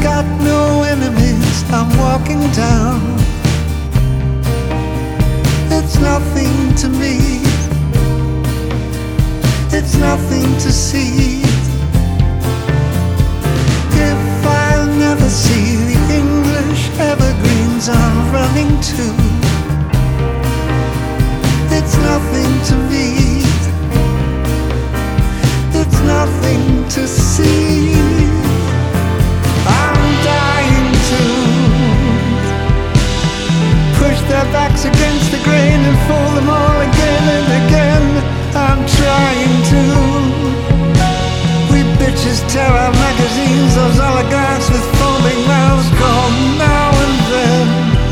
got no enemies, I'm walking down. It's nothing to me, it's nothing to see. If I'll never see the English evergreens I'm running to, it's nothing to me, it's nothing to see. I'm dying to push their backs against the grain and fool them all again and again. I'm trying to. We bitches tear out magazines, those oligarchs with foaming mouths call now and then.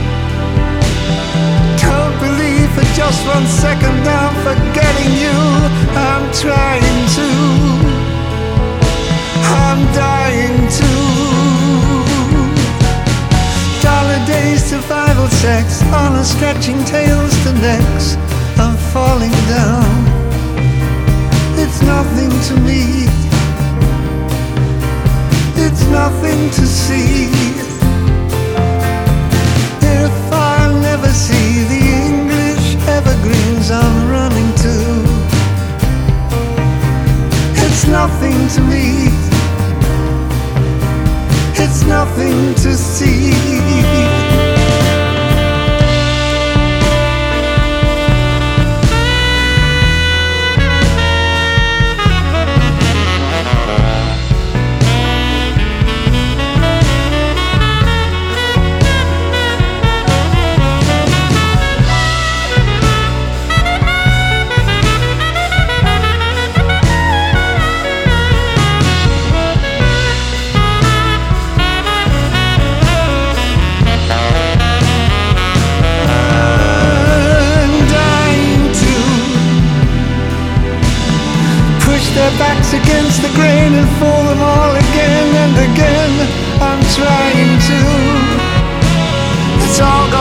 Don't believe for just 1 second I'm forgetting you. I'm trying to. I'm dying to. Dollar days, survival sex, honor stretching tails to necks. I'm falling down. It's nothing to me, it's nothing to see. If I'll never see the English evergreens I'm running to, it's nothing to me, it's nothing to see. Their backs against the grain and fool them all again and again. I'm trying to. It's all